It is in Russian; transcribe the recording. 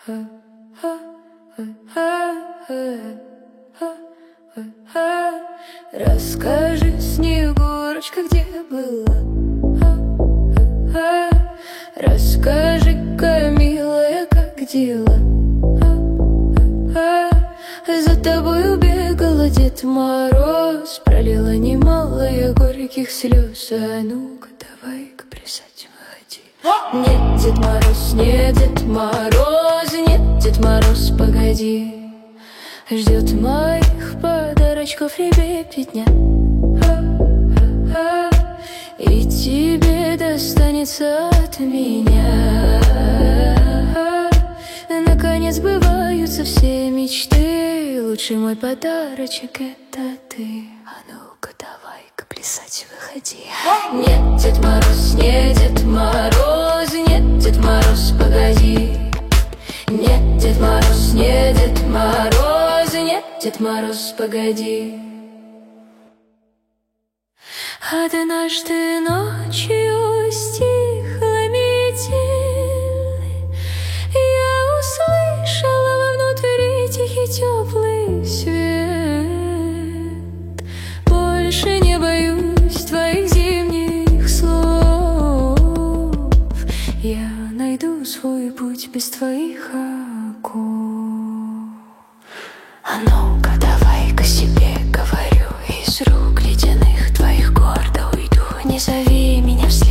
Расскажи, Снегурочка, где была? Расскажи-ка, милая, как дела? За тобою бегала Дед Мороз, пролила немало я горьких слез. А ну-ка, давай-ка плясать выходи. Нет, Дед Мороз, нет, Дед Мороз, нет, Дед Мороз, погоди. Ждет моих подарочков ребятня, и тебе достанется от меня. Наконец сбываются все мечты, лучший мой подарочек — это ты. А ну-ка, давай-ка плясать выходи. Нет, Дед Мороз, нет, Дед Мороз, нет, Дед Мороз, погоди. Нет, Дед Мороз, нет, Дед Мороз, нет, Дед Мороз, погоди. Однажды ночью стихла метель, я услышала вовнутри тихий теплый свет. Больше не боюсь твоих зимних слов, я найду свой путь без твоих оков. А ну-ка, давай-ка себе говорю, из рук ледяных твоих гордо уйду. Не зови меня вслед.